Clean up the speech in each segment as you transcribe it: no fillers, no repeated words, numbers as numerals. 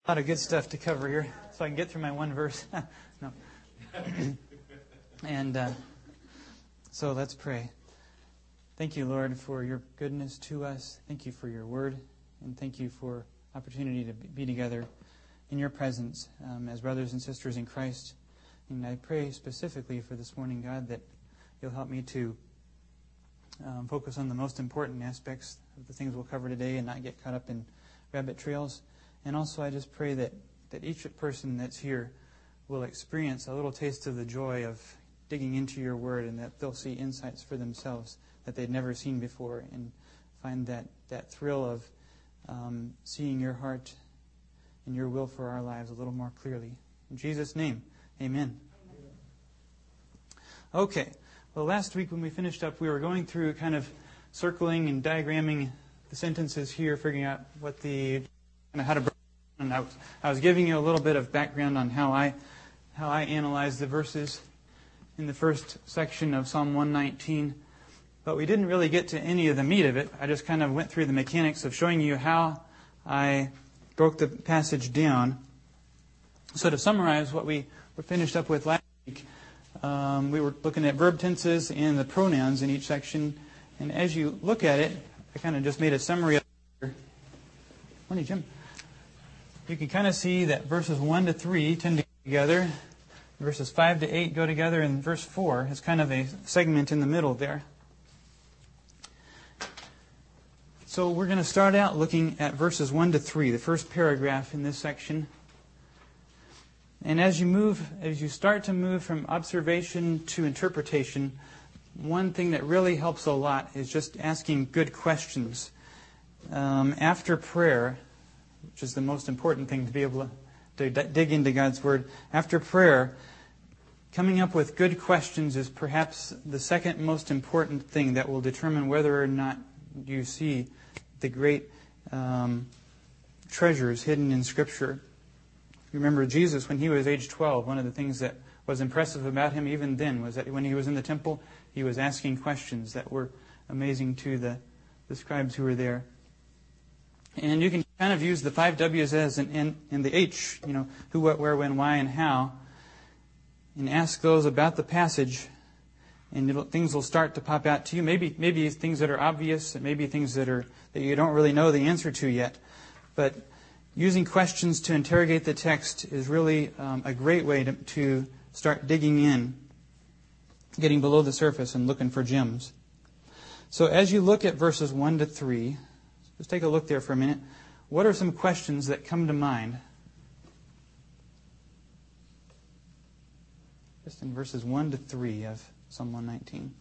A lot of good stuff to cover here, so I can get through my one verse. No. And so let's pray. Thank you, Lord, for your goodness to us. Thank you for your word, and thank you for opportunity to be together in your presence as brothers and sisters in Christ. And I pray specifically for this morning, God, that you'll help me to focus on the most important aspects of the things we'll cover today and not get caught up in rabbit trails. And also I just pray that each person that's here will experience a little taste of the joy of digging into your word, and that they'll see insights for themselves that they'd never seen before, and find that thrill of seeing your heart and your will for our lives a little more clearly. In Jesus' name, amen. Okay. Well, last week when we finished up, we were going through kind of circling and diagramming the sentences here, figuring out how to break them. And I was giving you a little bit of background on how I analyzed the verses in the first section of Psalm 119. But we didn't really get to any of the meat of it. I just kind of went through the mechanics of showing you how I broke the passage down. So to summarize what we were finished up with last week, we were looking at verb tenses and the pronouns in each section. And as you look at it, I kind of just made a summary of it. Morning, Jim. You can kind of see that verses 1 to 3 tend to go together. Verses 5 to 8 go together, and verse 4 is kind of a segment in the middle there. So we're going to start out looking at verses 1 to 3, the first paragraph in this section. And as you start to move from observation to interpretation, one thing that really helps a lot is just asking good questions. After prayer, which is the most important thing to be able to dig into God's Word, after prayer, coming up with good questions is perhaps the second most important thing that will determine whether or not you see the great treasures hidden in Scripture. Remember Jesus, when he was age 12, one of the things that was impressive about him even then was that when he was in the temple, he was asking questions that were amazing to the scribes who were there. And you can kind of use the 5 W's as and the H, who, what, where, when, why, and how, and ask those about the passage, and things will start to pop out to you. Maybe things that are obvious, and maybe things that you don't really know the answer to yet. But using questions to interrogate the text is really a great way to start digging in, getting below the surface and looking for gems. So as you look at verses 1 to 3, just take a look there for a minute. What are some questions that come to mind? Just in verses 1 to 3 of Psalm 119.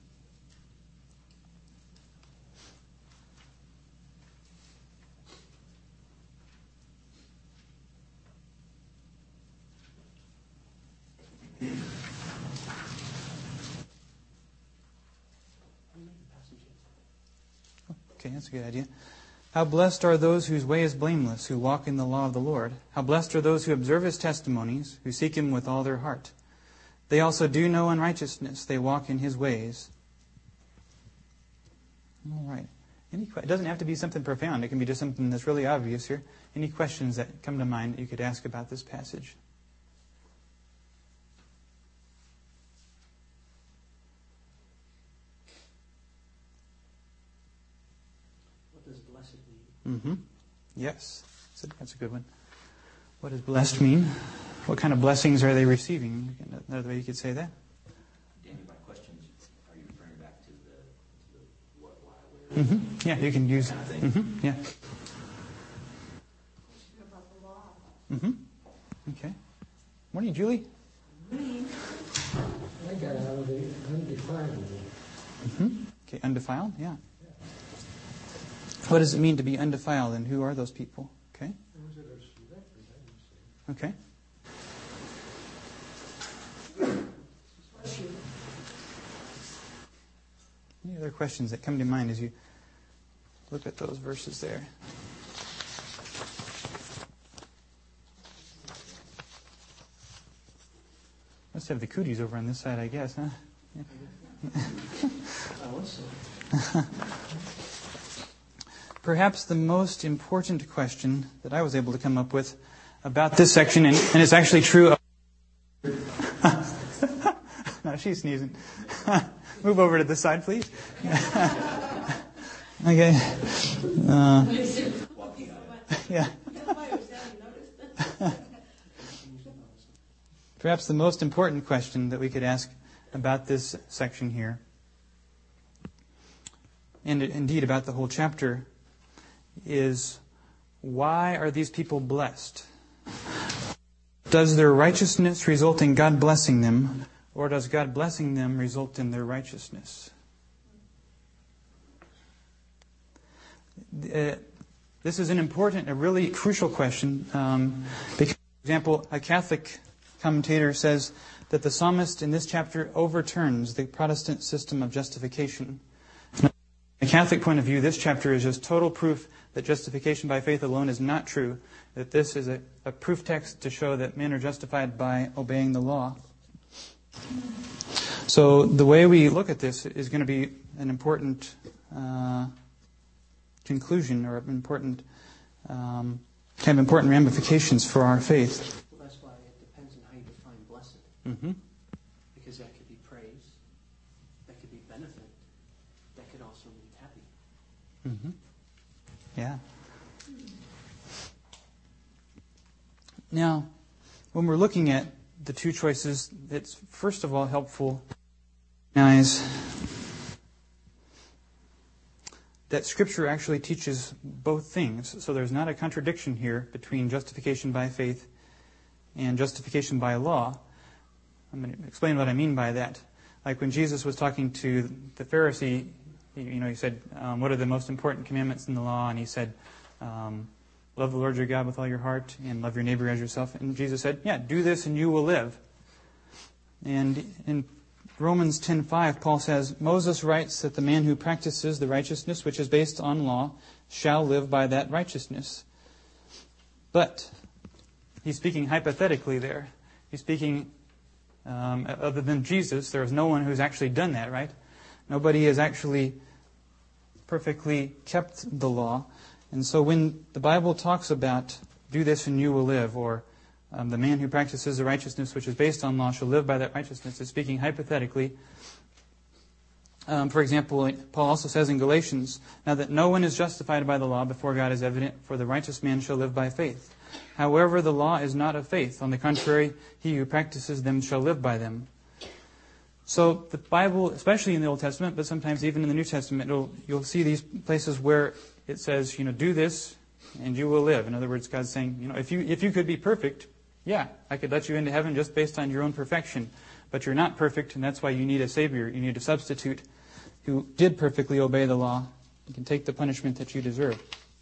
Okay, that's a good idea. How blessed are those whose way is blameless, who walk in the law of the Lord. How blessed are those who observe His testimonies, who seek Him with all their heart. They also do no unrighteousness. They walk in His ways. All right. It doesn't have to be something profound. It can be just something that's really obvious here. Any questions that come to mind that you could ask about this passage? Mm-hmm. Yes, that's a good one. What does blessed mean? What kind of blessings are they receiving? Another way you could say that. Danny, my question is, are you referring back to the what, why, where? Mm-hmm. Yeah, you can use. Mm-hmm. Yeah. Question about the law. Mm-hmm. Okay. Morning, Julie. I got out of the undefiled. Mm-hmm. Okay, undefiled. Yeah. What does it mean to be undefiled, and who are those people? Okay. Okay. Any other questions that come to mind as you look at those verses there? Must have the cooties over on this side, I guess, huh? Yeah. I was so. Perhaps the most important question that I was able to come up with about this section, and it's actually true of... No, she's sneezing. Move over to this side, please. Okay. Yeah. Perhaps the most important question that we could ask about this section here, and indeed about the whole chapter, is why are these people blessed? Does their righteousness result in God blessing them, or does God blessing them result in their righteousness? This is an important, a really crucial question, because, for example, a Catholic commentator says that the psalmist in this chapter overturns the Protestant system of justification. From a Catholic point of view, this chapter is just total proof that justification by faith alone is not true, that this is a proof text to show that men are justified by obeying the law. So the way we look at this is going to be an important conclusion, or important important ramifications for our faith. Well, that's why it depends on how you define blessed. Mm-hmm. Because that could be praise, that could be benefit, that could also be happy. Mm-hmm. Yeah. Now, when we're looking at the two choices, it's first of all helpful to recognize that Scripture actually teaches both things. So there's not a contradiction here between justification by faith and justification by law. I'm going to explain what I mean by that. Like when Jesus was talking to the Pharisee, he said, what are the most important commandments in the law? And he said, love the Lord your God with all your heart and love your neighbor as yourself. And Jesus said, yeah, do this and you will live. And in Romans 10:5, Paul says, Moses writes that the man who practices the righteousness which is based on law shall live by that righteousness. But he's speaking hypothetically there. He's speaking, other than Jesus, there is no one who's actually done that, right? Nobody has actually perfectly kept the law. And so when the Bible talks about do this and you will live, or the man who practices the righteousness which is based on law shall live by that righteousness, is speaking hypothetically. For example, Paul also says in Galatians, now that no one is justified by the law before God is evident, for the righteous man shall live by faith. However, the law is not of faith. On the contrary, he who practices them shall live by them. So the Bible, especially in the Old Testament, but sometimes even in the New Testament, you'll see these places where it says, do this and you will live. In other words, God's saying, if you could be perfect, yeah, I could let you into heaven just based on your own perfection. But you're not perfect, and that's why you need a Savior. You need a substitute who did perfectly obey the law and can take the punishment that you deserve.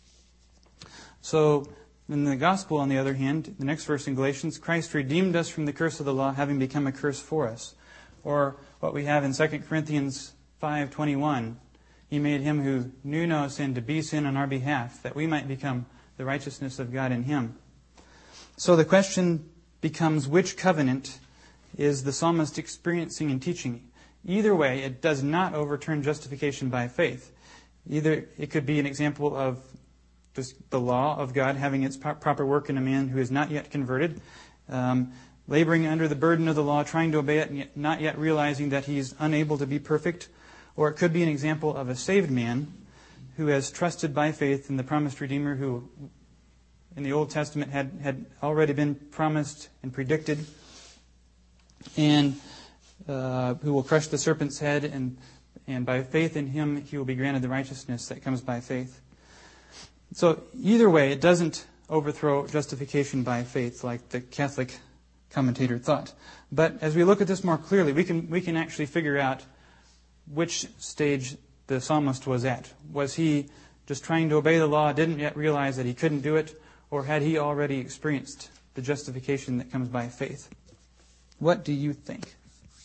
So, in the Gospel, on the other hand, the next verse in Galatians, Christ redeemed us from the curse of the law, having become a curse for us. Or what we have in 2 Corinthians 5:21, He made Him who knew no sin to be sin on our behalf, that we might become the righteousness of God in Him. So the question becomes, which covenant is the psalmist experiencing and teaching? Either way, it does not overturn justification by faith. Either it could be an example of just the law of God having its proper work in a man who is not yet converted, laboring under the burden of the law, trying to obey it, and yet not yet realizing that he's unable to be perfect. Or it could be an example of a saved man who has trusted by faith in the promised Redeemer who in the Old Testament had already been promised and predicted, and who will crush the serpent's head, and by faith in Him he will be granted the righteousness that comes by faith. So either way, it doesn't overthrow justification by faith like the Catholic commentator thought. But as we look at this more clearly, we can actually figure out which stage the psalmist was at. Was he just trying to obey the law, didn't yet realize that he couldn't do it, or had he already experienced the justification that comes by faith? What do you think?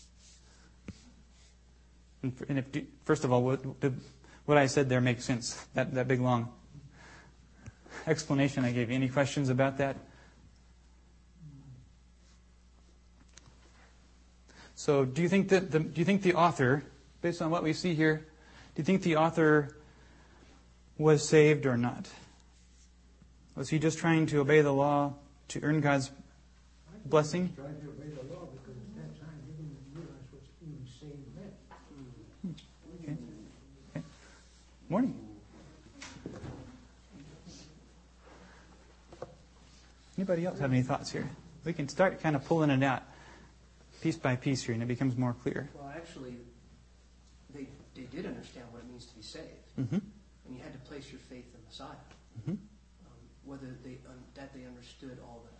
And first of all, what I said there makes sense, that big long explanation I gave you. Any questions about that? So do you think the author, based on what we see here, do you think the author was saved or not? Was he just trying to obey the law to earn God's blessing. Try to obey the law because at that time they didn't realize what being saved meant. Okay. Morning. Anybody else have any thoughts here? We can start kind of pulling it out piece by piece here, and it becomes more clear. Well, actually, they did understand what it means to be saved. Mm-hmm. And you had to place your faith in Messiah. Mm-hmm. Whether they understood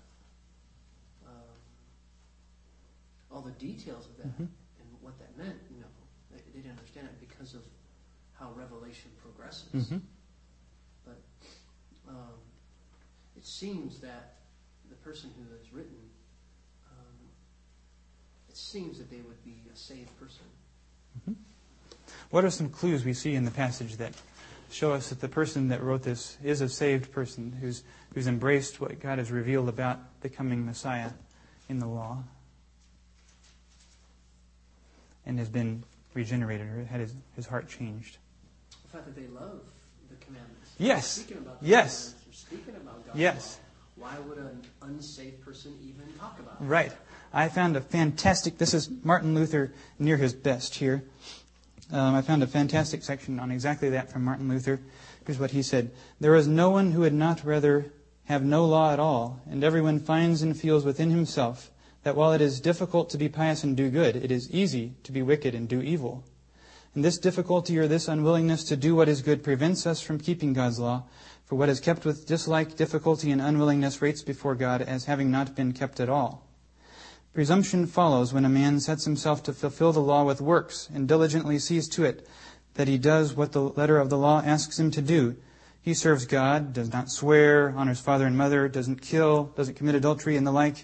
all the details of that Mm-hmm. and what that meant, they didn't understand it because of how revelation progresses. Mm-hmm. But it seems that the person who has written, it seems that they would be a saved person. Mm-hmm. What are some clues we see in the passage that show us that the person that wrote this is a saved person who's embraced what God has revealed about the coming Messiah in the law and has been regenerated or had his heart changed? The fact that they love the commandments. Yes. Speaking about the Yes. commandments, or speaking about God's Yes. law, why would an unsaved person even talk about it? Right. I found a fantastic, this is Martin Luther near his best here. I found a fantastic section on exactly that from Martin Luther. Here's what he said. There is no one who would not rather have no law at all, and everyone finds and feels within himself that while it is difficult to be pious and do good, it is easy to be wicked and do evil. And this difficulty or this unwillingness to do what is good prevents us from keeping God's law, for what is kept with dislike, difficulty, and unwillingness rates before God as having not been kept at all. Presumption follows when a man sets himself to fulfill the law with works and diligently sees to it that he does what the letter of the law asks him to do. He serves God, does not swear, honors father and mother, doesn't kill, doesn't commit adultery, and the like.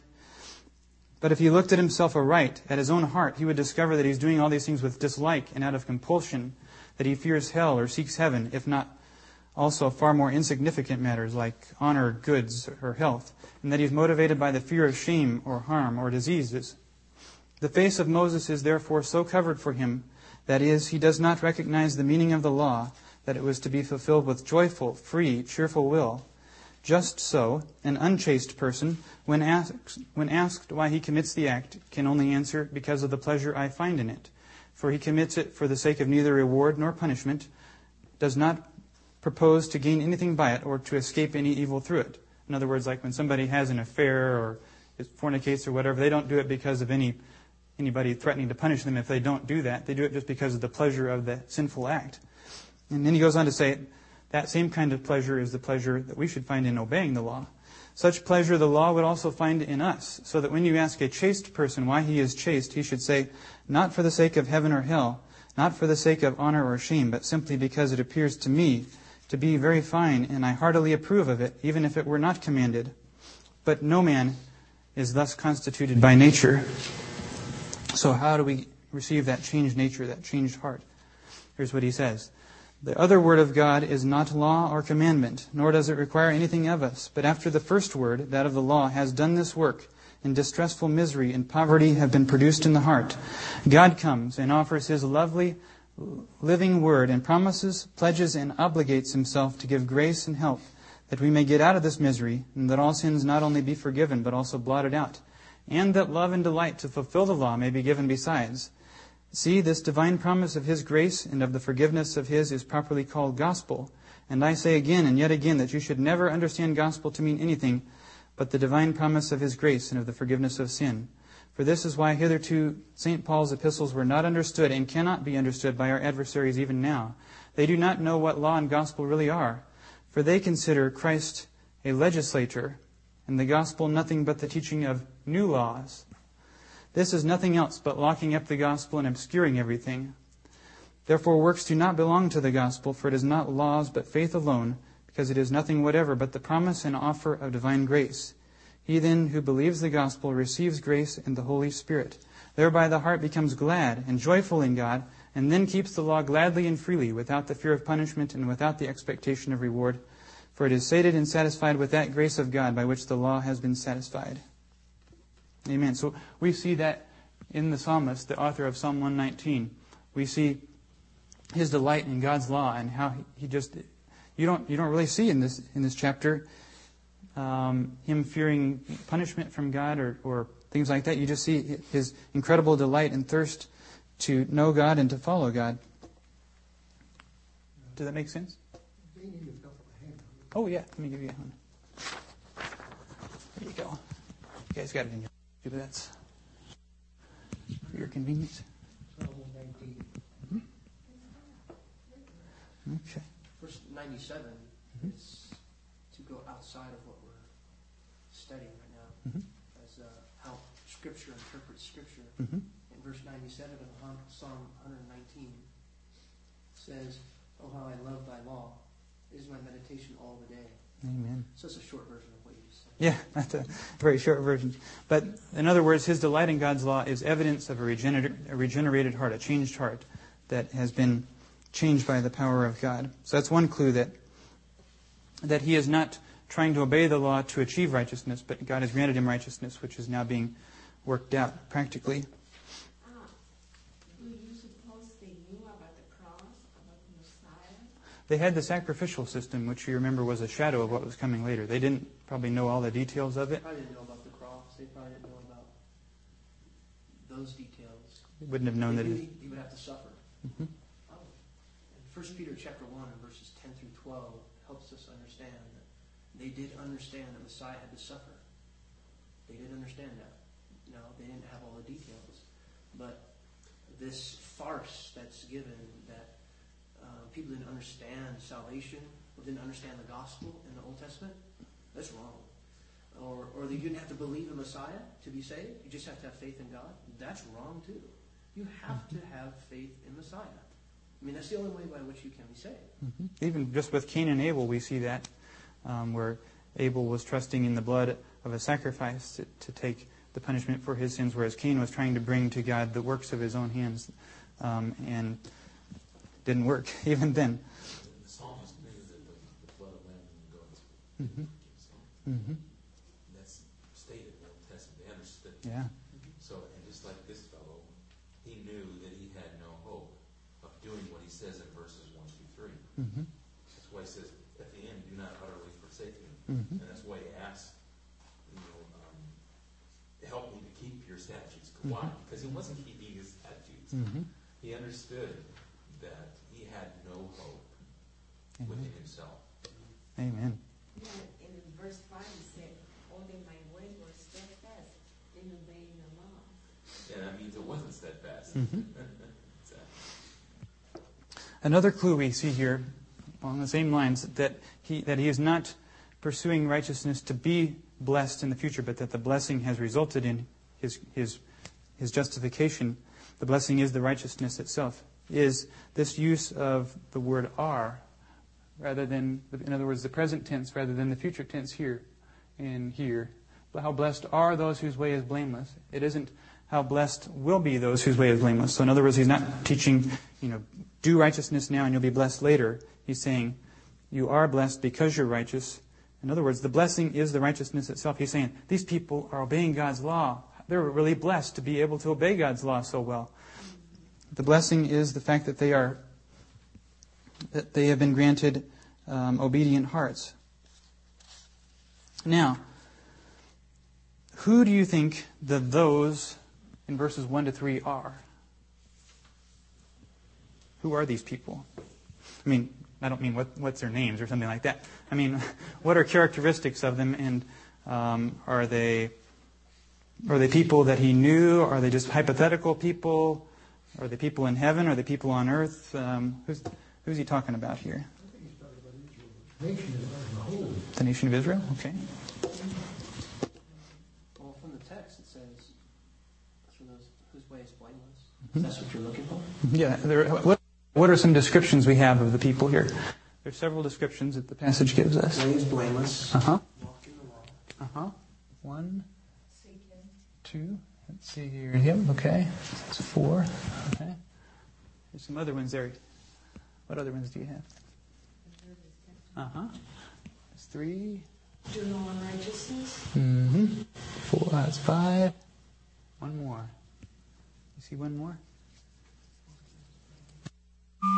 But if he looked at himself aright, at his own heart, he would discover that he's doing all these things with dislike and out of compulsion, that he fears hell or seeks heaven, if not also far more insignificant matters like honor, goods, or health, and that he is motivated by the fear of shame or harm or diseases. The face of Moses is therefore so covered for him, that is, he does not recognize the meaning of the law, that it was to be fulfilled with joyful, free, cheerful will. Just so, an unchaste person, when asked why he commits the act, can only answer, because of the pleasure I find in it. For he commits it for the sake of neither reward nor punishment, does not propose to gain anything by it or to escape any evil through it. In other words, like when somebody has an affair or fornicates or whatever, they don't do it because of anybody threatening to punish them if they don't do that. They do it just because of the pleasure of the sinful act. And then he goes on to say, that same kind of pleasure is the pleasure that we should find in obeying the law. Such pleasure the law would also find in us, so that when you ask a chaste person why he is chaste, he should say, not for the sake of heaven or hell, not for the sake of honor or shame, but simply because it appears to me to be very fine, and I heartily approve of it, even if it were not commanded. But no man is thus constituted by nature. So how do we receive that changed nature, that changed heart? Here's what he says. The other word of God is not law or commandment, nor does it require anything of us. But after the first word, that of the law, has done this work, and distressful misery and poverty have been produced in the heart, God comes and offers His lovely, living word and promises, pledges, and obligates Himself to give grace and help, that we may get out of this misery, and that all sins not only be forgiven, but also blotted out, and that love and delight to fulfill the law may be given besides. See, this divine promise of His grace and of the forgiveness of His is properly called gospel. And I say again and yet again that you should never understand gospel to mean anything but the divine promise of His grace and of the forgiveness of sin. For this is why hitherto St. Paul's epistles were not understood and cannot be understood by our adversaries even now. They do not know what law and gospel really are, for they consider Christ a legislator and the gospel nothing but the teaching of new laws. This is nothing else but locking up the gospel and obscuring everything. Therefore works do not belong to the gospel, for it is not laws but faith alone, because it is nothing whatever but the promise and offer of divine grace. He then who believes the gospel receives grace and the Holy Spirit. Thereby the heart becomes glad and joyful in God, and then keeps the law gladly and freely, without the fear of punishment and without the expectation of reward. For it is sated and satisfied with that grace of God by which the law has been satisfied. Amen. So we see that in the psalmist, the author of Psalm 119. We see his delight in God's law and how he just, you don't really see in this chapter him fearing punishment from God or things like that. You just see his incredible delight and thirst to know God and to follow God. Does that make sense? They need a couple of hands. Oh, yeah. Let me give you one. There you go. You guys got it in your... But that's for your convenience. Psalm 119. Okay. Verse 97 is to go outside of what we're studying right now, as how Scripture interprets Scripture. In verse 97 of Psalm 119 says, "Oh, how I love thy law. It is my meditation all the day." Amen. So it's a short version of what you just said. Yeah, that's a very short version. But in other words, his delight in God's law is evidence of a regenerated heart, a changed heart that has been changed by the power of God. So that's one clue that he is not trying to obey the law to achieve righteousness, but God has granted him righteousness, which is now being worked out practically. Do you suppose they knew about the cross, about the Messiah? They had the sacrificial system, which you remember was a shadow of what was coming later. They didn't probably know all the details of They it. probably didn't know about the cross. They probably didn't know about those details. They wouldn't have known They that knew he would have to suffer. Mhm. And 1 Peter chapter 1 and verses 10 through 12 helps us understand that they did understand that Messiah had to suffer. They did understand that. No, they didn't have all the details. But this farce that's given, that people didn't understand salvation, or didn't understand the gospel in the Old Testament, that's wrong. Or that you didn't have to believe in Messiah to be saved. You just have to have faith in God. That's wrong too. You have to have faith in Messiah. I mean, that's the only way by which you can be saved. Even just with Cain and Abel, we see that, where Abel was trusting in the blood of a sacrifice to take the punishment for his sins, whereas Cain was trying to bring to God the works of his own hands, and didn't work even then. The psalmist knew that the blood of lambs and goats. That's stated in the Old Testament. They understood. Yeah. So, and just like this fellow, he knew that he had no hope of doing what he says in verses 1 through 3. That's why he says at the end, "Do not utterly forsake me," and that's why he asks, help me to keep your statutes. Why? Because he wasn't keeping his statutes. He understood that he had no hope within himself. Amen. Yeah, in verse 5 it said, "Only my ways were steadfast in obeying the law." Yeah, that means it wasn't steadfast. Another clue we see here, along the same lines, that he is not pursuing righteousness to be blessed in the future, but that the blessing has resulted in his justification. The blessing is the righteousness itself. Is this use of the word "are," rather than, in other words, the present tense rather than the future tense here and here. How blessed are those whose way is blameless. It isn't how blessed will be those whose way is blameless. So in other words, he's not teaching, do righteousness now and you'll be blessed later. He's saying, you are blessed because you're righteous. In other words, the blessing is the righteousness itself. He's saying, these people are obeying God's law. They're really blessed to be able to obey God's law so well. The blessing is the fact that they have been granted obedient hearts. Now, who do you think those in verses 1 to 3 are? Who are these people? I mean, I don't mean what's their names or something like that. I mean, what are characteristics of them, and are they people that he knew? Are they just hypothetical people? Are they people in heaven? Are they people on earth? Who's he talking about here? I think he's talking about Israel. Nation as a whole. The nation of Israel? Okay. Well, from the text it says, "For those whose way is blameless." That's what you're looking for? Yeah. What are some descriptions we have of the people here? There's several descriptions that the passage gives us. Way is blameless. Uh-huh. Walk in the law. Uh-huh. 1, 2. Let's see here. Yep, okay. That's 4. Okay. There's some other ones there. What other ones do you have? Uh-huh. That's 3. Do no unrighteousness. 4. That's 5. One more. You see one more?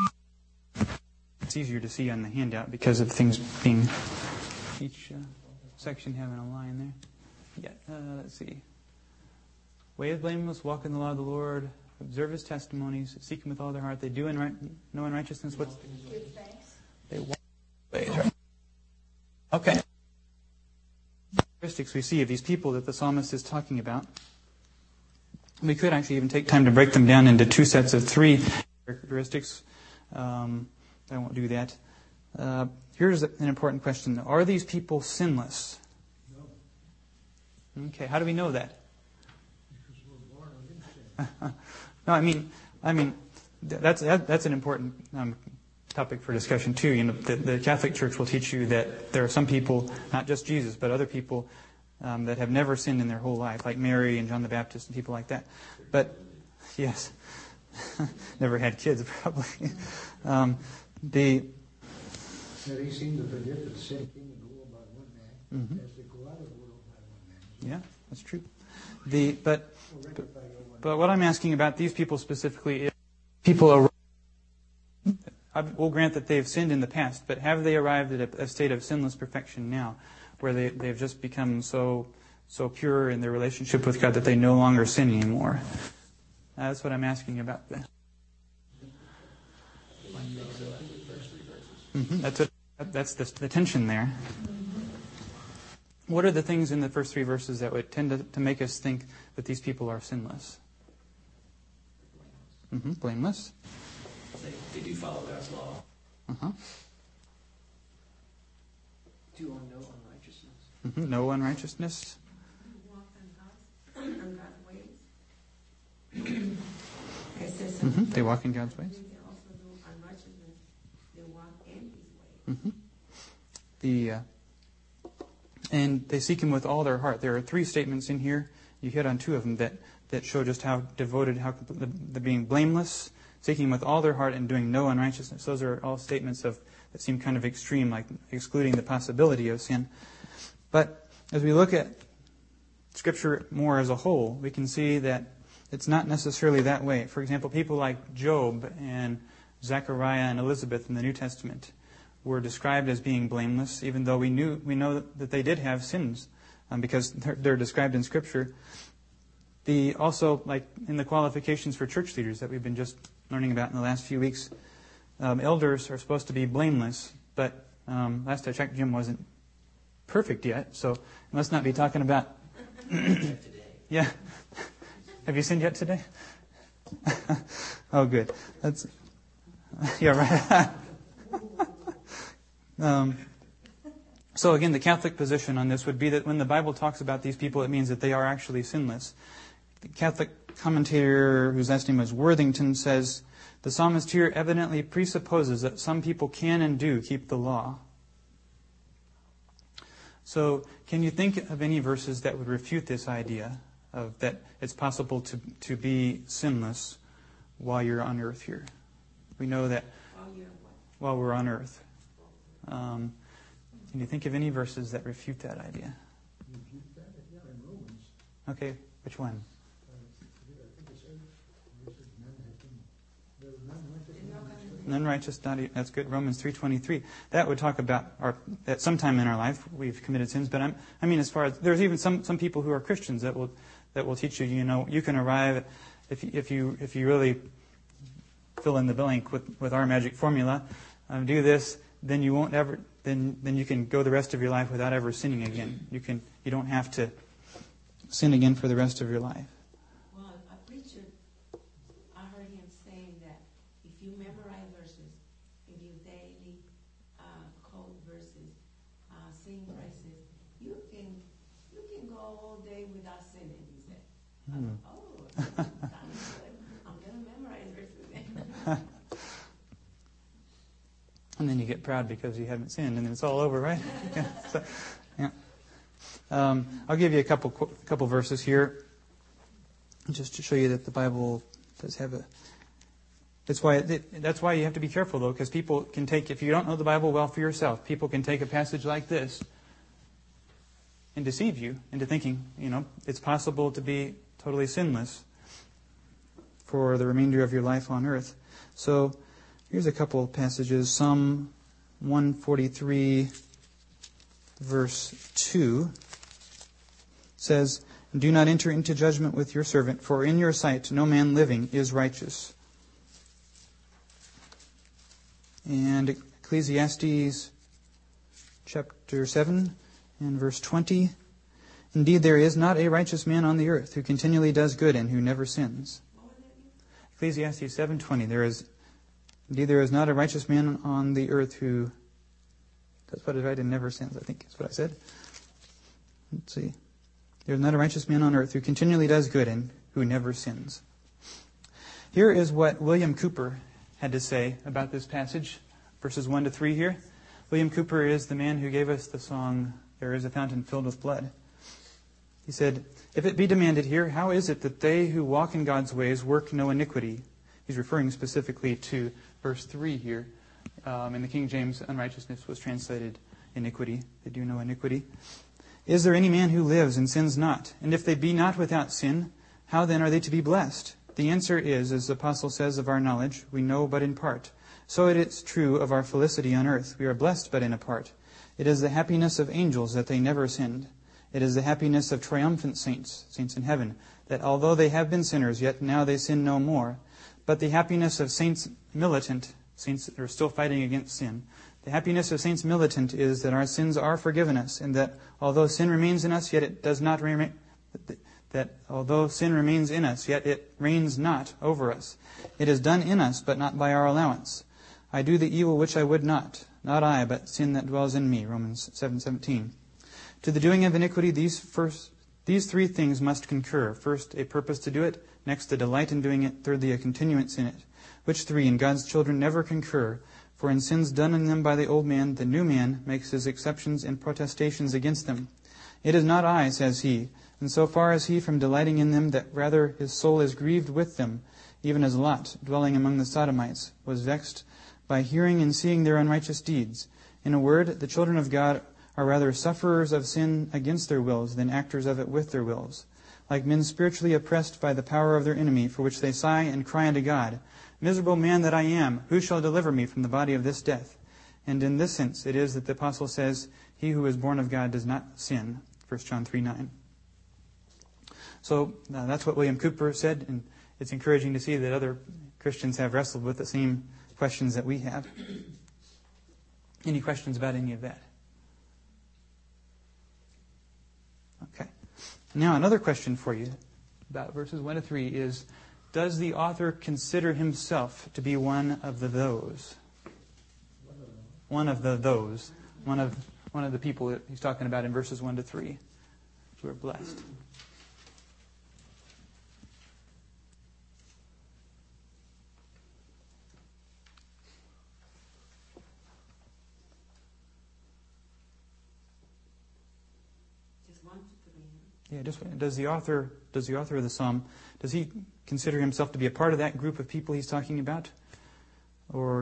It's easier to see on the handout because of things being each section having a line there. Yeah, let's see. Way is blameless, walk in the law of the Lord, observe His testimonies, seek Him with all their heart. They do no unrighteousness. What's Give thanks. they walk ways, right? Okay. Characteristics we see of these people that the psalmist is talking about. We could actually even take time to break them down into two sets of three characteristics. I won't do that. Here's an important question. Are these people sinless? No, Okay, how do we know that? because we're born against sin. No, I mean, that's an important topic for discussion too. You know, the Catholic Church will teach you that there are some people, not just Jesus, but other people that have never sinned in their whole life, like Mary and John the Baptist and people like that. But yes, never had kids probably. Now, they seem to forget that sin came in the world by one man, as they go out of the world by one man. Yeah, that's true. Or But what I'm asking about these people specifically is people. I will grant that they've sinned in the past, but have they arrived at a state of sinless perfection now, where they've just become so pure in their relationship with God that they no longer sin anymore? That's what I'm asking about. That's the tension there. What are the things in the first three verses that would tend to make us think that these people are sinless? Blameless. They do follow God's law. Do on no unrighteousness. No unrighteousness. Walk on God's ways. It says They walk in God's ways. they also do unrighteousness. They walk in His ways. And they seek Him with all their heart. There are three statements in here. You hit on two of them that show just how devoted, how the being blameless, seeking Him with all their heart, and doing no unrighteousness. Those are all statements that seem kind of extreme, like excluding the possibility of sin. But as we look at Scripture more as a whole, we can see that it's not necessarily that way. For example, people like Job and Zechariah and Elizabeth in the New Testament were described as being blameless, even though we know that they did have sins, because they're described in Scripture. Also, like in the qualifications for church leaders that we've been just learning about in the last few weeks, elders are supposed to be blameless, but last I checked, Jim wasn't perfect yet, so we must not be talking about... Yeah. Have you sinned yet today? Oh, good. That's... Yeah, right. So again, the Catholic position on this would be that when the Bible talks about these people, it means that they are actually sinless. The Catholic commentator, whose last name was Worthington, says, the psalmist here evidently presupposes that some people can and do keep the law. So can you think of any verses that would refute this idea of that it's possible to be sinless while you're on earth here? We know that while we're on earth. Can you think of any verses that refute that idea? Yeah, in Romans. Okay, which one? I think it says none None righteous, not even. That's good. Romans 3:23. That would talk about that sometime in our life we've committed sins. But I mean, as far as there's even some people who are Christians that will teach you. You know, you can arrive if you really fill in the blank with our magic formula. Do this, then you won't ever. Then you can go the rest of your life without ever sinning again. You don't have to sin again for the rest of your life. Well, a preacher, I heard him saying that if you memorize verses, if you daily quote verses, sing praises, you can go all day without sinning. He said, "Oh, sounds good. I'm gonna memorize verses." And then you get proud because you haven't sinned, and then it's all over, right? Yeah. So, yeah. I'll give you a couple verses here, just to show you that the Bible does have a. That's why you have to be careful, though, because people can take, if you don't know the Bible well for yourself, people can take a passage like this and deceive you into thinking, it's possible to be totally sinless for the remainder of your life on earth. So. Here's a couple of passages. Psalm 143, verse 2 says, "Do not enter into judgment with your servant, for in your sight no man living is righteous." And Ecclesiastes chapter 7 and verse 20, "Indeed there is not a righteous man on the earth who continually does good and who never sins." Ecclesiastes 7:20, "Indeed there is not a righteous man on the earth who does what is right and never sins," I think is what I said. Let's see. "There is not a righteous man on earth who continually does good and who never sins." Here is what William Cooper had to say about this passage, verses 1 to 3 here. William Cooper is the man who gave us the song, "There is a Fountain Filled with Blood." He said, "If it be demanded here, how is it that they who walk in God's ways work no iniquity?" He's referring specifically to verse 3 here. In the King James, unrighteousness was translated iniquity. They do no iniquity. "Is there any man who lives and sins not? And if they be not without sin, how then are they to be blessed? The answer is, as the Apostle says of our knowledge, we know but in part. So it is true of our felicity on earth. We are blessed but in a part. It is the happiness of angels that they never sinned. It is the happiness of triumphant saints in heaven, that although they have been sinners, yet now they sin no more. But the happiness of saints militant, saints that are still fighting against sin, the happiness of saints militant is that our sins are forgiven us, and that although sin remains in us, yet it does not remain. That although sin remains in us, yet it reigns not over us. It is done in us, but not by our allowance. I do the evil which I would not I, but sin that dwells in me." Romans 7:17. "To the doing of iniquity, these three things must concur. First, a purpose to do it. Next, a delight in doing it. Thirdly, a continuance in it. Which three in God's children never concur. For in sins done in them by the old man, the new man makes his exceptions and protestations against them. It is not I, says he, and so far is he from delighting in them, that rather his soul is grieved with them, even as Lot, dwelling among the Sodomites, was vexed by hearing and seeing their unrighteous deeds. In a word, the children of God are rather sufferers of sin against their wills than actors of it with their wills. Like men spiritually oppressed by the power of their enemy, for which they sigh and cry unto God, 'Miserable man that I am, who shall deliver me from the body of this death?' And in this sense it is that the Apostle says, 'He who is born of God does not sin.' 1 John 3:9. So that's what William Cooper said, and it's encouraging to see that other Christians have wrestled with the same questions that we have. Any questions about any of that? Okay. Now another question for you about verses 1 to 3 is, does the author consider himself to be one of the those? One of the those. One of the people that he's talking about in verses 1 to 3 who are blessed. Yeah, does the author of the psalm, does he consider himself to be a part of that group of people he's talking about? Or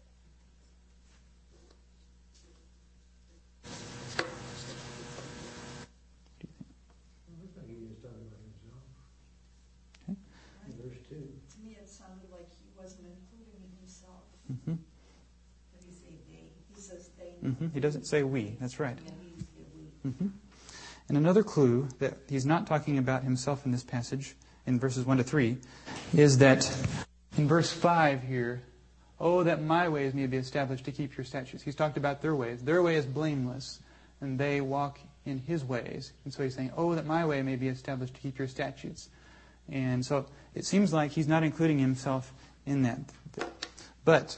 looks like he was talking about himself. Okay. In verse 2. To me it sounded like he wasn't including himself. Mm-hmm. What do you say, they? He says they. Mm-hmm. He doesn't say we. That's right. Yeah, he said we. Mm-hmm. And another clue that he's not talking about himself in this passage, in verses 1 to 3, is that in verse 5 here, "Oh, that my ways may be established to keep your statutes." He's talked about their ways. Their way is blameless, and they walk in his ways. And so he's saying, "Oh, that my way may be established to keep your statutes." And so it seems like he's not including himself in that. But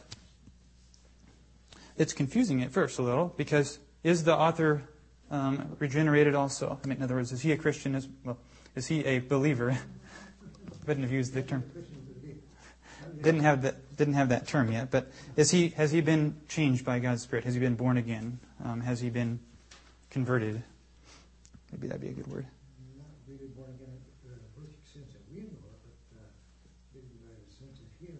it's confusing at first a little, because is the author regenerated also? I mean, in other words, is he a Christian as well? Is he a believer? Wouldn't have used the term. Didn't have that term yet. But has he been changed by God's Spirit? Has he been born again? Has he been converted? Maybe that'd be a good word. Not really born again in the perfect sense that we know of, but maybe by the sense of healing.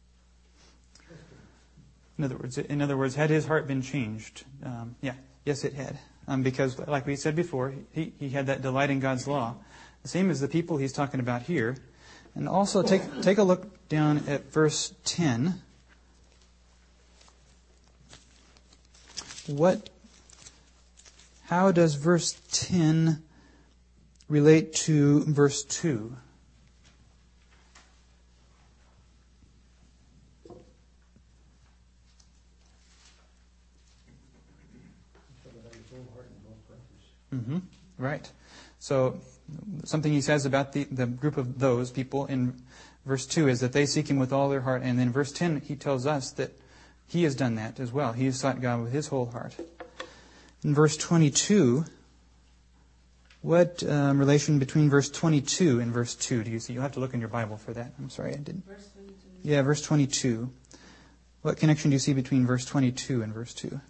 In other words, had his heart been changed? Yes, it had. Because, like we said before, he had that delight in God's law. The same as the people he's talking about here. And also, take a look down at verse 10. how does verse 10 relate to verse 2? Mm-hmm. Right. So something he says about the group of those people in verse 2 is that they seek Him with all their heart. And then verse 10, he tells us that he has done that as well. He has sought God with his whole heart. In verse 22, what relation between verse 22 and verse 2 do you see? You'll have to look in your Bible for that. I'm sorry, I didn't. Verse 22. Yeah, verse 22. What connection do you see between verse 22 and verse 2?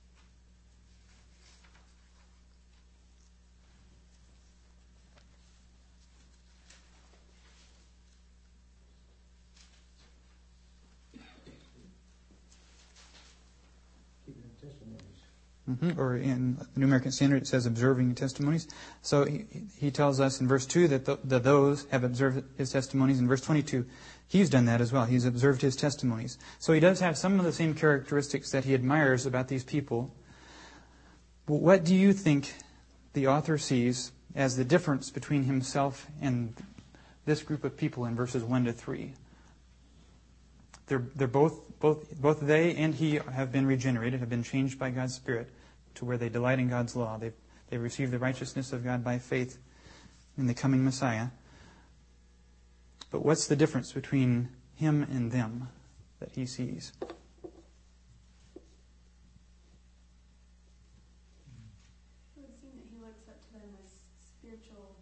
Mm-hmm. Or in the New American Standard, it says observing testimonies. So he tells us in verse 2 that those have observed his testimonies. In verse 22, he's done that as well. He's observed his testimonies. So he does have some of the same characteristics that he admires about these people. But what do you think the author sees as the difference between himself and this group of people in verses 1 to 3? They're both they and he have been regenerated, have been changed by God's Spirit to where they delight in God's law. They've received the righteousness of God by faith in the coming Messiah. But what's the difference between him and them that he sees? It would seem that he looks up to them as spiritual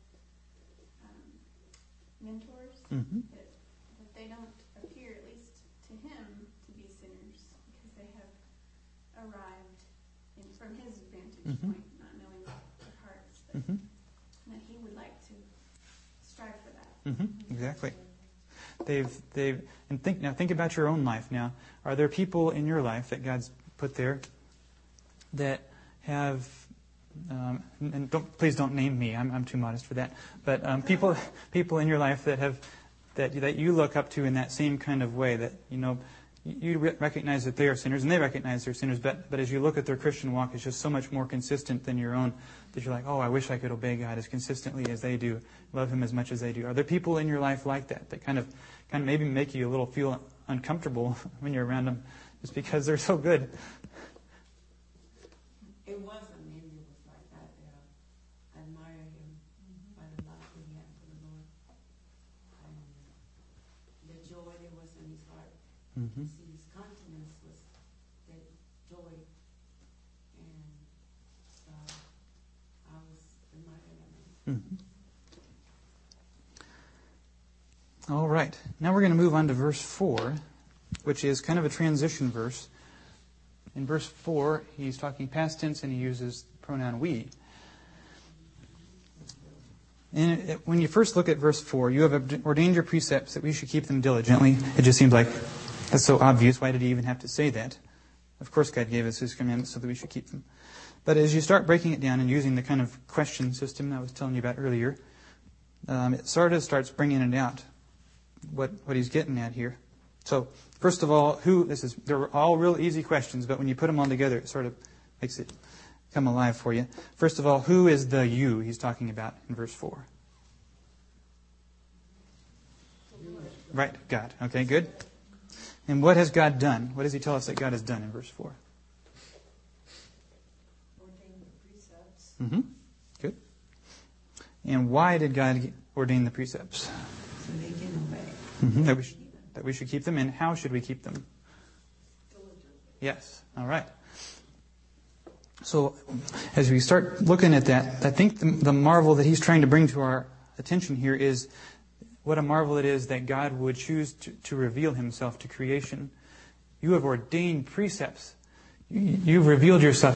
mentors. Mm-hmm. That they don't appear, at least to him, to be sinners because they have arrived from his vantage Mm-hmm. point, not knowing their hearts, but Mm-hmm. that he would like to strive for that. Mm-hmm. Exactly. Think about your own life now. Are there people in your life that God's put there that have, and please don't name me. I'm too modest for that. But people in your life that you look up to in that same kind of way, that you recognize that they are sinners and they recognize they're sinners. But as you look at their Christian walk, it's just so much more consistent than your own. That you're like, oh, I wish I could obey God as consistently as they do, love Him as much as they do. Are there people in your life like that kind of maybe make you a little feel uncomfortable when you're around them, just because they're so good? It wasn't me. It was like that. I admire him by the love that he had for the Lord. And the joy that was in his heart. Mm-hmm. See, his countenance was the joy. And so I was admiring him. Mm-hmm. All right. Now we're going to move on to verse 4, which is kind of a transition verse. In verse 4, he's talking past tense and he uses the pronoun we. And when you first look at verse 4, you have ordained your precepts that we should keep them diligently. It just seems like that's so obvious. Why did he even have to say that? Of course, God gave us His commandments so that we should keep them. But as you start breaking it down and using the kind of question system that I was telling you about earlier, it sort of starts bringing it out, what he's getting at here. So, first of all, they're all real easy questions, but when you put them all together, it sort of makes it come alive for you. First of all, who is the you he's talking about in verse 4? Right, God. Okay, good. And what has God done? What does he tell us that God has done in verse 4? Ordain the precepts. Mm-hmm. Good. And why did God ordain the precepts? So they can obey. Mm-hmm. That we should keep them. And how should we keep them? Diligently. Yes. All right. So as we start looking at that, I think the marvel that he's trying to bring to our attention here is what a marvel it is that God would choose to reveal Himself to creation. You have ordained precepts. You've revealed yourself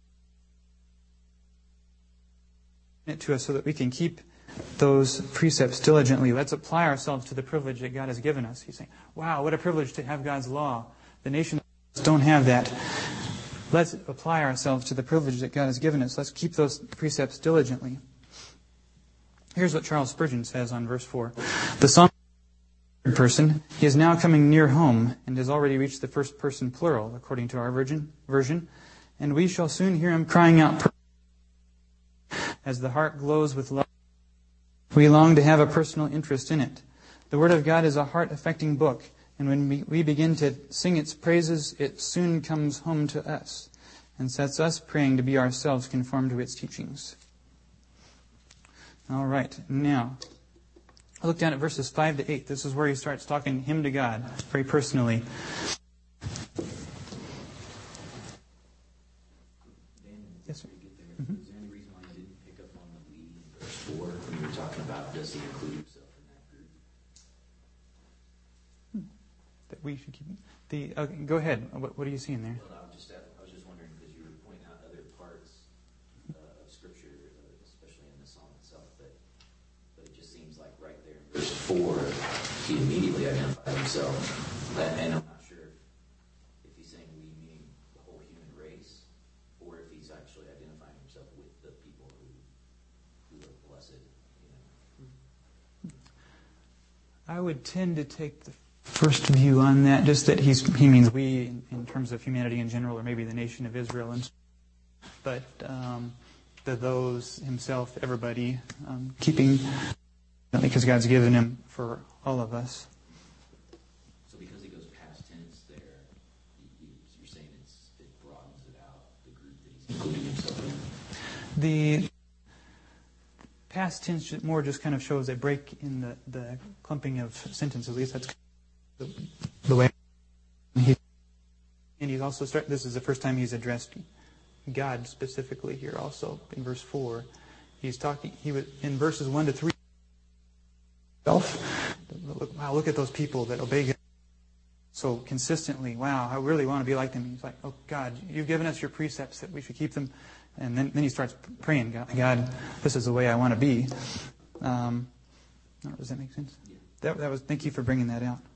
to us so that we can keep those precepts diligently. Let's apply ourselves to the privilege that God has given us. He's saying, wow, what a privilege to have God's law. The nations don't have that. Let's apply ourselves to the privilege that God has given us. Let's keep those precepts diligently. Here's what Charles Spurgeon says on verse 4. The psalm person, he is now coming near home and has already reached the first person plural, according to our version. And we shall soon hear him crying out As the heart glows with love, we long to have a personal interest in it. The Word of God is a heart-affecting book, and when we begin to sing its praises, it soon comes home to us and sets us praying to be ourselves conformed to its teachings. All right, now, I look down at verses 5 to 8. This is where he starts talking him to God very personally. Yes, sir. Mm-hmm. Is there any reason why you didn't pick up on the we in verse 4 when you were talking about does he include himself in that group? That we should keep go ahead. What are you seeing there? Well, I was just wondering because you were pointing out other parts of Scripture, especially in the psalm itself, but it just seems like right there in verse 4, he immediately identified himself. And I'm not sure if he's saying we meaning the whole human race, or if he's actually identifying himself with the people who are blessed. I would tend to take the first view on that, just that he means we in terms of humanity in general, or maybe the nation of Israel, but the those, himself, everybody, keeping, because God's given him for all of us. So because he goes past tense there, you're saying it broadens it out, the group that he's including himself in? The past tense more just kind of shows a break in the clumping of sentences. At least that's the way. And he's also this is the first time he's addressed God specifically here. Also in verse 4, he's talking. He was in verses 1 to 3. Wow, look at those people that obey God so consistently. Wow, I really want to be like them. He's like, oh God, you've given us your precepts that we should keep them. And then he starts praying, God, this is the way I want to be. Does that make sense? That was. Thank you for bringing that out.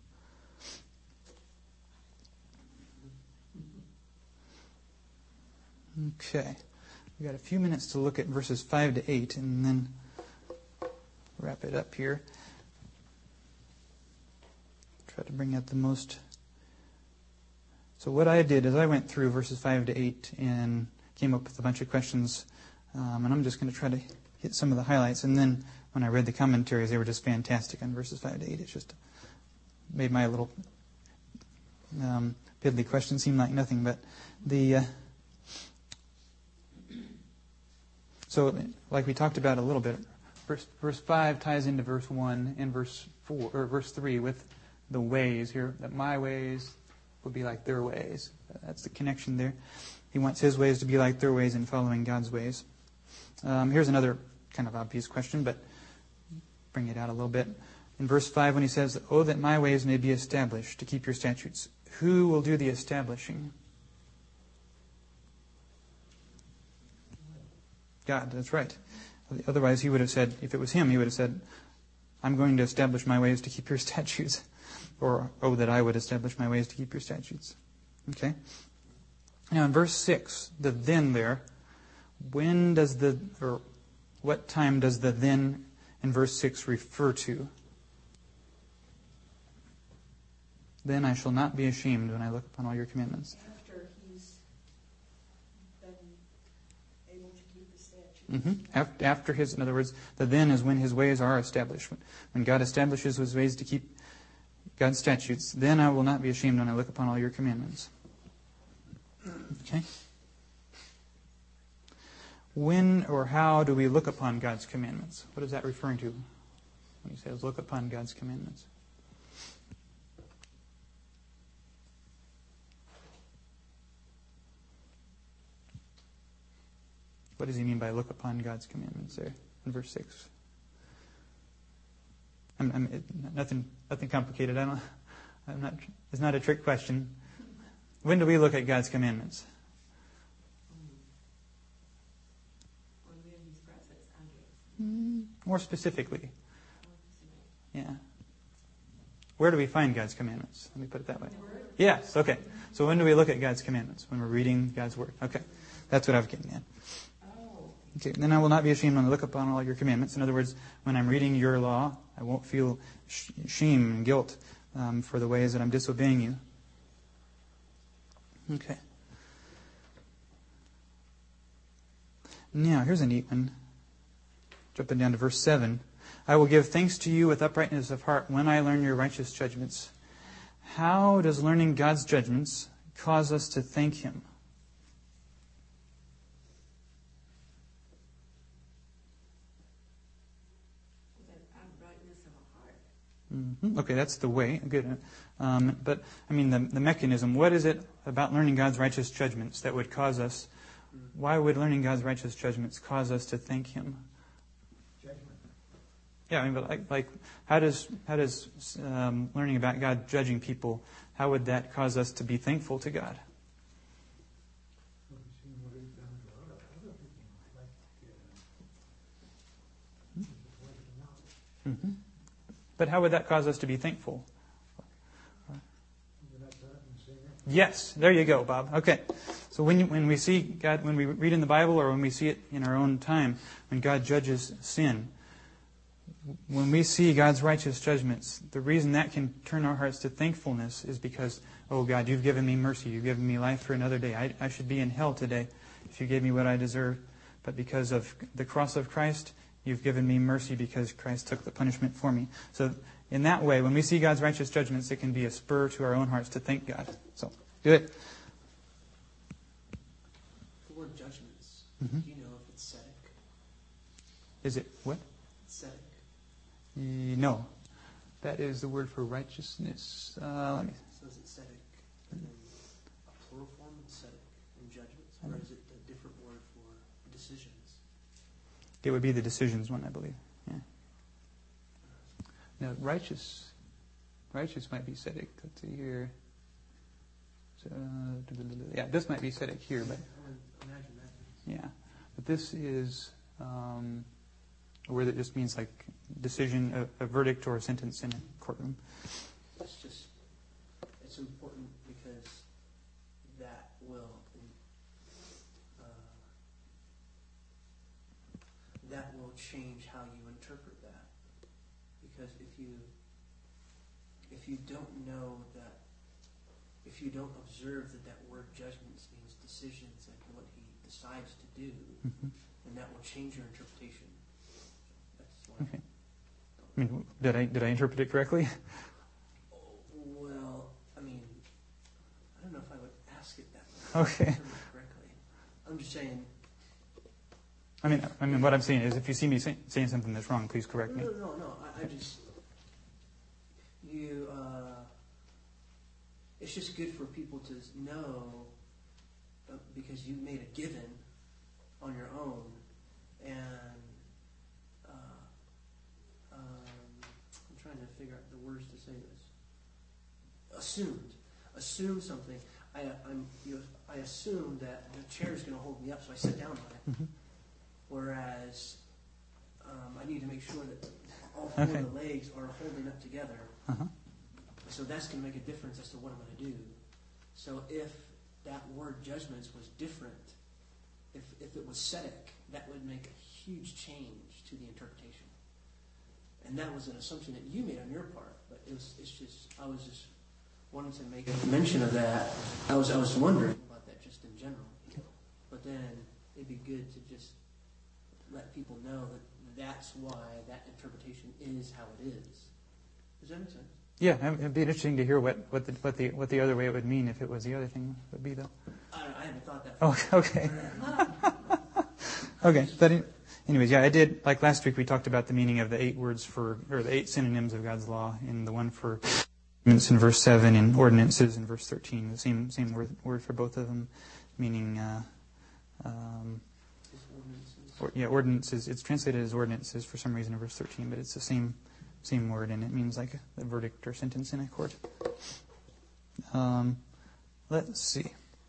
Okay, we got a few minutes to look at verses 5 to 8, and then wrap it up here. Try to bring out the most. So what I did is I went through verses 5 to 8 and came up with a bunch of questions, and I'm just going to try to hit some of the highlights. And then when I read the commentaries, they were just fantastic on verses 5 to 8. It just made my little piddly question seem like nothing. But so like we talked about a little bit, verse 5 ties into verse 1 and verse 4 or verse 3 with the ways here. That my ways would be like their ways. That's the connection there. He wants his ways to be like their ways and following God's ways. Here's another kind of obvious question, but bring it out a little bit. In verse 5 when he says, oh, that my ways may be established to keep your statutes. Who will do the establishing? God, that's right. Otherwise he would have said, if it was him, he would have said, I'm going to establish my ways to keep your statutes. Or, oh, that I would establish my ways to keep your statutes. Okay? Now in verse 6, the then there, what time does the then in verse 6 refer to? Then I shall not be ashamed when I look upon all your commandments. After he's been able to keep the statutes. Mm-hmm. After his, in other words, the then is when his ways are established. When God establishes his ways to keep God's statutes, then I will not be ashamed when I look upon all your commandments. Okay? When or how do we look upon God's commandments? What is that referring to when he says look upon God's commandments? What does he mean by look upon God's commandments there in verse 6? Nothing complicated. It's not a trick question. When do we look at God's commandments? When we're in his presence, I guess. More specifically. Yeah. Where do we find God's commandments? Let me put it that way. Yes, okay. So when do we look at God's commandments? When we're reading God's Word. Okay. That's what I was getting at. Okay, then I will not be ashamed when I look upon all your commandments. In other words, when I'm reading your law, I won't feel shame and guilt for the ways that I'm disobeying you. Okay. Now, here's a neat one. Jumping down to verse 7. I will give thanks to you with uprightness of heart when I learn your righteous judgments. How does learning God's judgments cause us to thank Him? Okay, that's the way. Good. But, I mean, the mechanism. What is it about learning God's righteous judgments that would cause us... Why would learning God's righteous judgments cause us to thank Him? Judgment. Yeah, I mean, but how does learning about God judging people, how would that cause us to be thankful to God? We've seen what He's done to other people, like Mm-hmm. But how would that cause us to be thankful? Yes, there you go, Bob. Okay. So when we see God, when we read in the Bible or when we see it in our own time, when God judges sin, when we see God's righteous judgments, the reason that can turn our hearts to thankfulness is because, oh God, you've given me mercy. You've given me life for another day. I should be in hell today if you gave me what I deserve. But because of the cross of Christ, you've given me mercy because Christ took the punishment for me. So in that way, when we see God's righteous judgments, it can be a spur to our own hearts to thank God. So, do it. The word judgments, Mm-hmm. do you know if it's Tzedek? Is it what? Tzedek. No. That is the word for righteousness. Let me. So is it Tzedek and then a plural form of Tzedek in judgments? Or is it a different word for decisions? It would be the decisions one, I believe. Yeah. Now, righteous might be tzedek. Let's see here. So, yeah, this might be tzedek here, but I would imagine that. yeah, but this is a word that just means like decision, a verdict or a sentence in a courtroom. It's important because that will change how you interpret that. Because if you don't know that, if you don't observe that word judgments means decisions and what He decides to do, Mm-hmm. then that will change your interpretation. That's why. Okay. I mean, did I interpret it correctly? Well, I mean, I don't know if I would ask it that way. Okay. Correctly. I'm just saying. I mean, what I'm saying is, if you see me saying something that's wrong, please correct me. No. I just it's just good for people to know because you made a given on your own, and I'm trying to figure out the words to say this. Assumed something. I assumed that the chair is going to hold me up, so I sit down on it. Mm-hmm. Whereas I need to make sure that all four of the legs are holding up together. Uh-huh. So that's going to make a difference as to what I'm going to do. So if that word judgments was different, if it was tzedek, that would make a huge change to the interpretation. And that was an assumption that you made on your part. But I was just wanting to make a mention of that. I was wondering about that just in general. But then it'd be good to just let people know that that's why that interpretation is how it is. Does that make sense? Yeah, it'd be interesting to hear what the other way it would mean if it was the other thing would be, though. I haven't thought that. Oh, okay. Okay, but anyways, yeah, I did. Like last week, we talked about the meaning of the 8 words or the 8 synonyms of God's law, in the one for commandments in verse 7 and ordinances in verse 13. The same word for both of them, meaning. Ordinances. It's translated as ordinances for some reason in verse 13, but it's the same word, and it means like a verdict or sentence in a court. Let's see.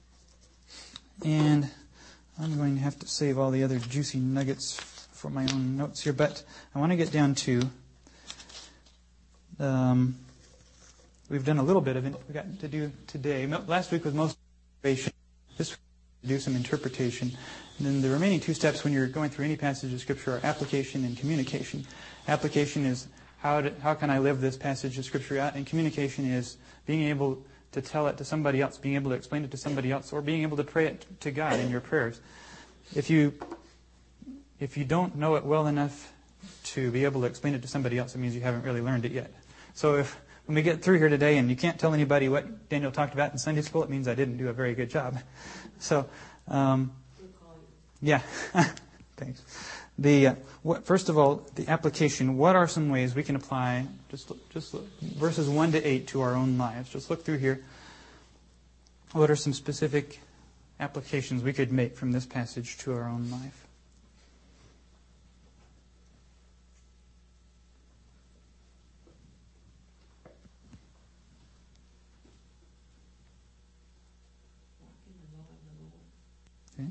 And I'm going to have to save all the other juicy nuggets for my own notes here, but I want to get down to. We've done a little bit of it. We got to do today. Last week was mostly observation. This week to do some interpretation. And then the remaining 2 steps when you're going through any passage of Scripture are application and communication. Application is how can I live this passage of Scripture out, and communication is being able to tell it to somebody else, being able to explain it to somebody else, or being able to pray it to God in your prayers. If you don't know it well enough to be able to explain it to somebody else, it means you haven't really learned it yet. So when we get through here today and you can't tell anybody what Daniel talked about in Sunday school, it means I didn't do a very good job. So, yeah, thanks. First of all, the application. What are some ways we can apply just look, verses 1 to 8 to our own lives? Just look through here. What are some specific applications we could make from this passage to our own life? Okay.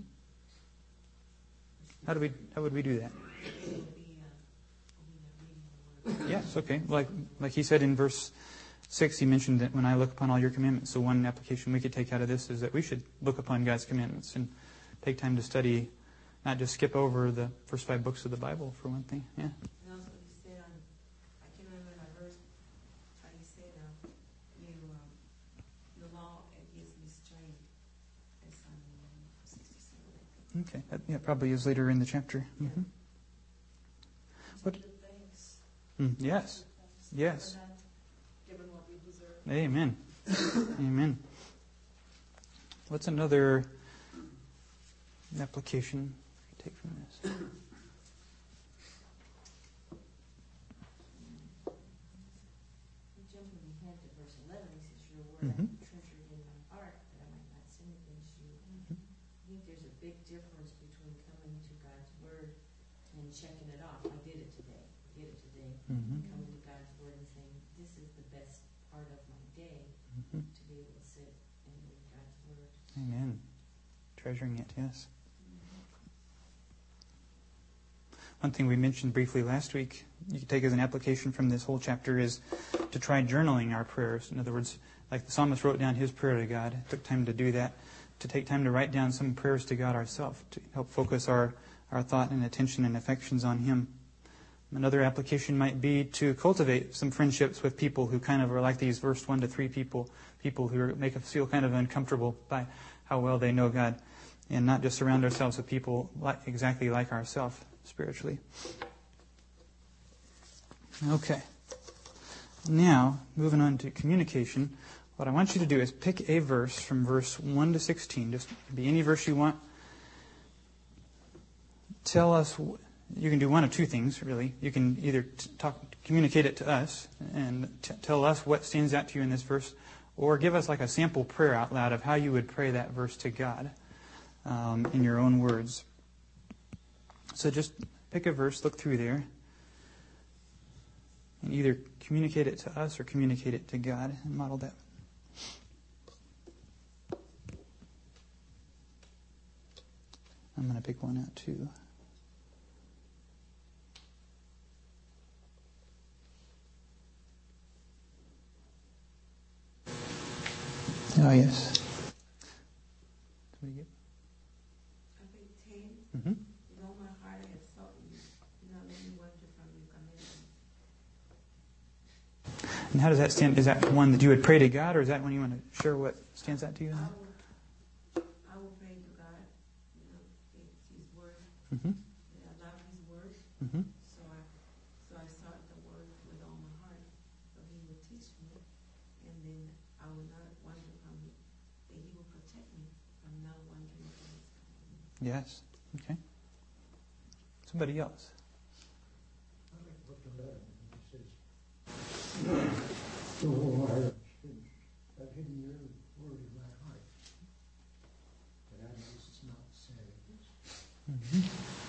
How would we do that? Yes, okay. Like he said in verse 6, he mentioned that when I look upon all your commandments. So one application we could take out of this is that we should look upon God's commandments and take time to study, not just skip over the first 5 books of the Bible, for one thing. Yeah. And also he said, I can't remember that verse, how he said, the law, it gives me strength. It's on 67. Okay. That probably is later in the chapter. Mm-hmm. What? Yes. Yes. Amen. Amen. What's another application we take from this? Jumping ahead to verse 11, he says, your word I treasured in my heart that I might not sin against you. I think there's a big difference between coming to God's word and checking it off. I did it today. Coming to God's word and saying, this is the best part of my day, to be able to sit and read God's word. Amen. Treasuring it, yes. One thing we mentioned briefly last week, you could take as an application from this whole chapter, is to try journaling our prayers. In other words, like the psalmist wrote down his prayer to God, it took time to do that, to take time to write down some prayers to God ourselves, to help focus our thought and attention and affections on Him. Another application might be to cultivate some friendships with people who kind of are like these verse 1 to 3 people who make us feel kind of uncomfortable by how well they know God, and not just surround ourselves with people exactly like ourselves spiritually. Okay. Now, moving on to communication, what I want you to do is pick a verse from verse 1 to 16. Just be any verse you want. Tell us. You can do one of two things, really. You can either communicate it to us and tell us what stands out to you in this verse, or give us like a sample prayer out loud of how you would pray that verse to God in your own words. So just pick a verse, look through there, and either communicate it to us or communicate it to God and model that. I'm going to pick one out too. Oh, yes. What do you get? I think 10. Mm-hmm. With all my heart I have sought you. Do not let me wander from your commandments. And how does that stand? Is that one that you would pray to God, or is that one you want to share what stands out to you? I will pray to God. It's His word. Mm-hmm. I love His word. Mm-hmm. So I sought the word with all my heart, so He would teach me, and then I will not wander from it. That He will protect me from not wandering from His commandments. Yes. Okay. Somebody else. I like book 11, and it says, the whole heart, I've hidden your word in my heart, that I may not sin against you. Mm-hmm.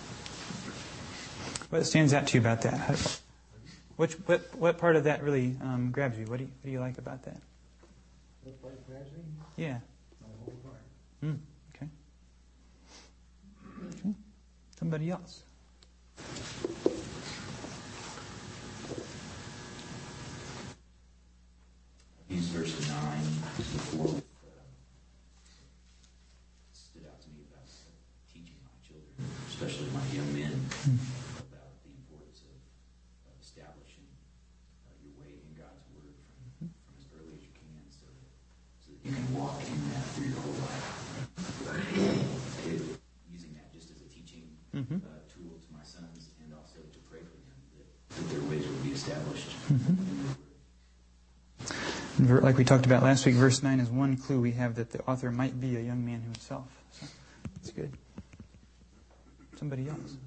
What stands out to you about that? What part of that really grabs you? What do you like about that? What part grabs me? Yeah. My whole heart. Okay. Okay. Somebody else. Use verse 9 before stood out to me about teaching my children, especially my young men, about the importance of establishing your way in God's Word from as early as you can, so that you can walk in that through your whole life. Using that just as a teaching tool to my sons, and also to pray for them, your ways will be established. Like we talked about last week, verse 9 is one clue we have that the author might be a young man himself. So that's good. Somebody else?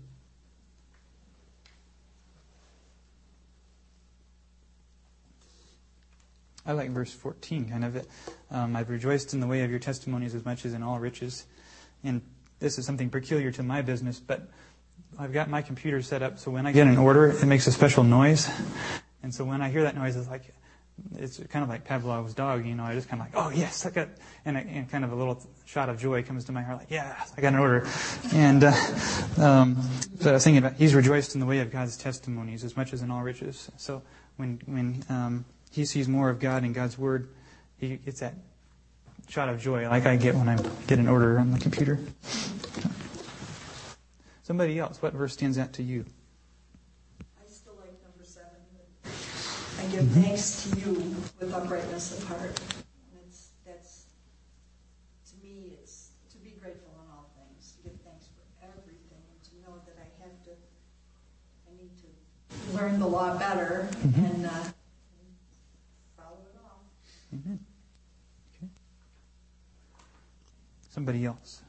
I like verse 14, kind of it. I've rejoiced in the way of your testimonies as much as in all riches. And this is something peculiar to my business, but I've got my computer set up so when I get an order, it makes a special noise. And so when I hear that noise, it's kind of like Pavlov's dog, I just kind of like, oh yes, I got, and kind of a little shot of joy comes to my heart, like, yeah, I got an order. And so I was thinking about, he's rejoiced in the way of God's testimonies as much as in all riches. So when he sees more of God and God's Word, he gets that shot of joy like I get when I get an order on the computer. Somebody else, what verse stands out to you? I still like number 7. I give thanks to you with uprightness of heart. And that's to me, it's to be grateful in all things, to give thanks for everything, and to know that I need to learn the law better and follow it all. Amen. Okay. Somebody else.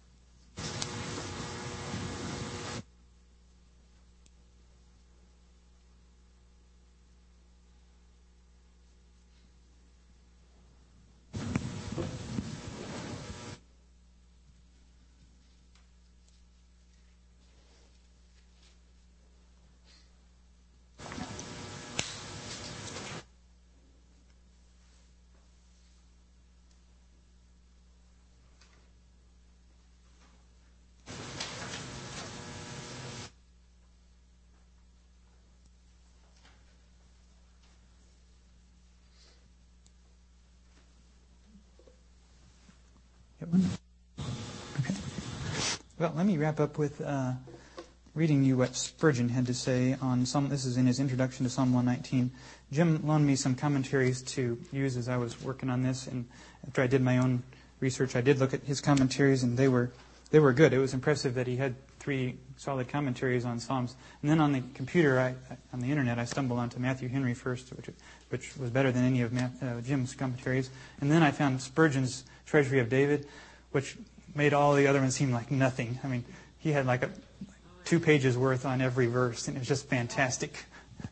Okay. Well, let me wrap up with reading you what Spurgeon had to say on Psalm. This is in his introduction to Psalm 119. Jim loaned me some commentaries to use as I was working on this, and after I did my own research, I did look at his commentaries, and they were good. It was impressive that he had 3 solid commentaries on Psalms. And then on the computer, on the internet, I stumbled onto Matthew Henry first, which was better than any of Jim's commentaries. And then I found Spurgeon's Treasury of David, which made all the other ones seem like nothing. I mean, he had like 2 pages worth on every verse, and it was just fantastic.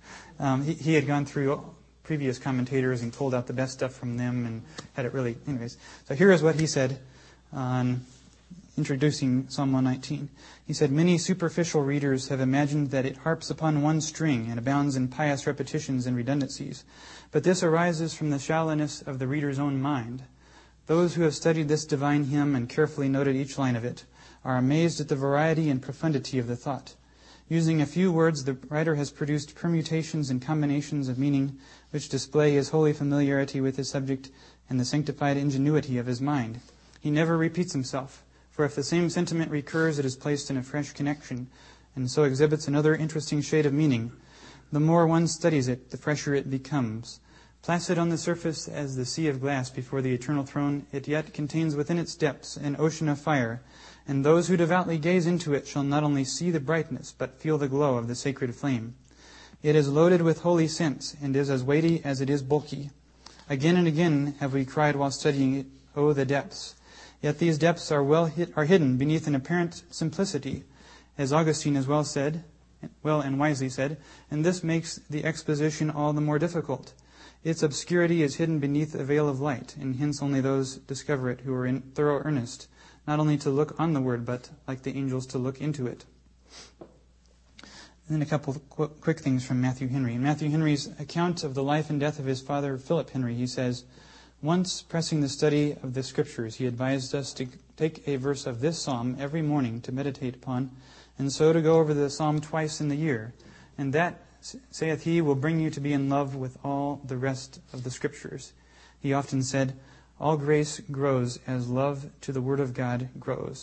He had gone through previous commentators and pulled out the best stuff from them and had it really... Anyways, so here is what he said on introducing Psalm 119. He said, "Many superficial readers have imagined that it harps upon one string and abounds in pious repetitions and redundancies. But this arises from the shallowness of the reader's own mind. Those who have studied this divine hymn and carefully noted each line of it are amazed at the variety and profundity of the thought. Using a few words, the writer has produced permutations and combinations of meaning which display his holy familiarity with his subject and the sanctified ingenuity of his mind. He never repeats himself, for if the same sentiment recurs, it is placed in a fresh connection, and so exhibits another interesting shade of meaning. The more one studies it, the fresher it becomes. Placid on the surface as the sea of glass before the eternal throne, it yet contains within its depths an ocean of fire, and those who devoutly gaze into it shall not only see the brightness, but feel the glow of the sacred flame. It is loaded with holy sense, and is as weighty as it is bulky. Again and again have we cried while studying it, "Oh, the depths!" Yet these depths are hidden beneath an apparent simplicity, as Augustine has well and wisely said, and this makes the exposition all the more difficult. Its obscurity is hidden beneath a veil of light, and hence only those discover it who are in thorough earnest, not only to look on the Word, but, like the angels, to look into it. And then a couple of quick things from Matthew Henry. In Matthew Henry's account of the life and death of his father, Philip Henry, he says, "Once, pressing the study of the Scriptures, he advised us to take a verse of this psalm every morning to meditate upon, and so to go over the psalm twice in the year. And that, saith he, will bring you to be in love with all the rest of the Scriptures." He often said, "All grace grows as love to the Word of God grows.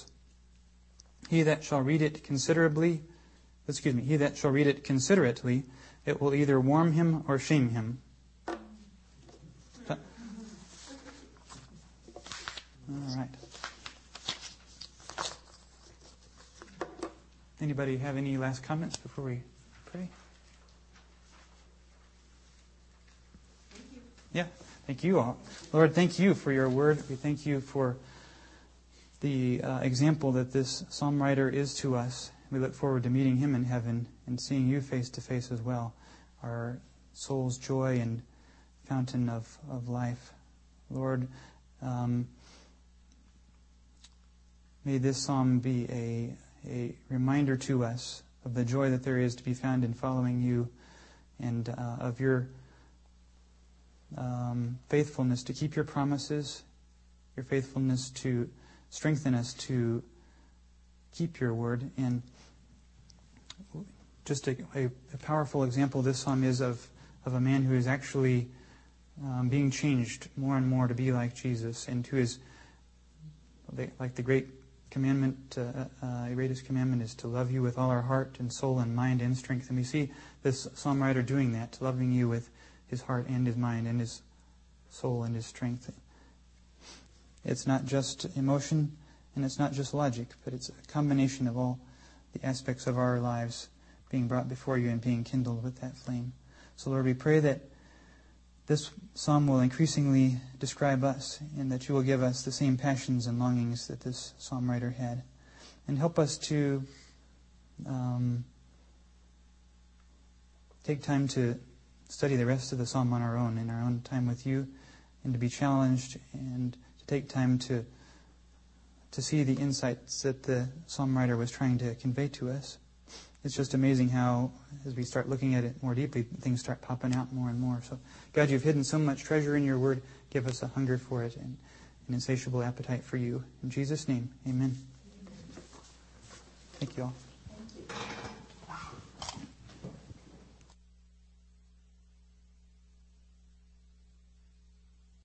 He that shall read it considerately, it will either warm him or shame him." All right. Anybody have any last comments before we pray? Yeah, thank you all. Lord, thank you for your word. We thank you for the example that this psalm writer is to us. We look forward to meeting him in heaven and seeing you face to face as well, our soul's joy and fountain of life. Lord, may this psalm be a reminder to us of the joy that there is to be found in following you, and of your faithfulness to keep your promises, your faithfulness to strengthen us to keep your word. And just a powerful example this psalm is of a man who is actually being changed more and more to be like Jesus, and to his, like the great commandment, the greatest commandment is to love you with all our heart and soul and mind and strength. And we see this psalm writer doing that, loving you with his heart and his mind and his soul and his strength. It's not just emotion and it's not just logic, but it's a combination of all the aspects of our lives being brought before you and being kindled with that flame. So Lord, we pray that this psalm will increasingly describe us, and that you will give us the same passions and longings that this psalm writer had. And help us to take time to study the rest of the psalm on our own, in our own time with you, and to be challenged, and to take time to see the insights that the psalm writer was trying to convey to us. It's just amazing how, as we start looking at it more deeply, things start popping out more and more. So, God, you've hidden so much treasure in your word. Give us a hunger for it and an insatiable appetite for you. In Jesus' name, amen. Thank you all.